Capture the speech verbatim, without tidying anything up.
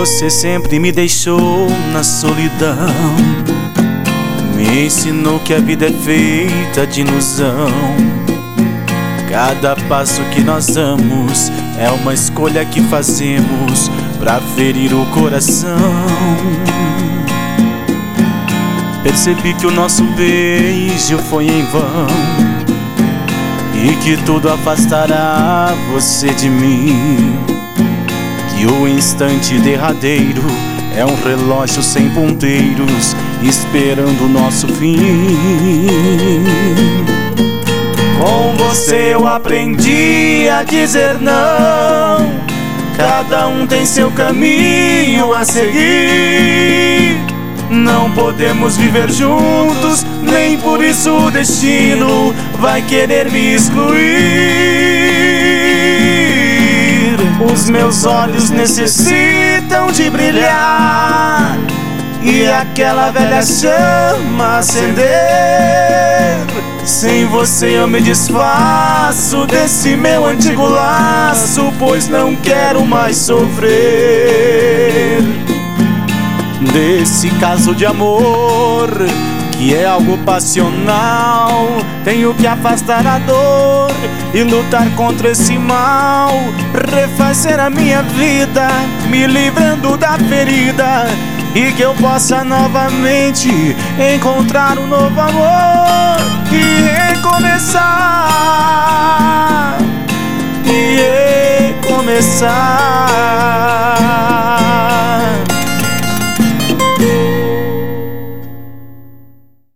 Você sempre me deixou na solidão, me ensinou que a vida é feita de ilusão. Cada passo que nós damos é uma escolha que fazemos pra ferir o coração. Percebi que o nosso beijo foi em vão e que tudo afastará você de mim. Que o instante derradeiro é um relógio sem ponteiros esperando o nosso fim. Com você eu aprendi a dizer não. Cada um tem seu caminho a seguir. Não podemos viver juntos, nem por isso o destino vai querer me excluir. Os meus olhos necessitam de brilhar e aquela velha chama acender. Sem você eu me desfaço desse meu antigo laço, pois não quero mais sofrer. Desse caso de amor, que é algo passional, tenho que afastar a dor e lutar contra esse mal. Refazer a minha vida, me livrando da ferida, e que eu possa novamente encontrar um novo amor e recomeçar, e recomeçar.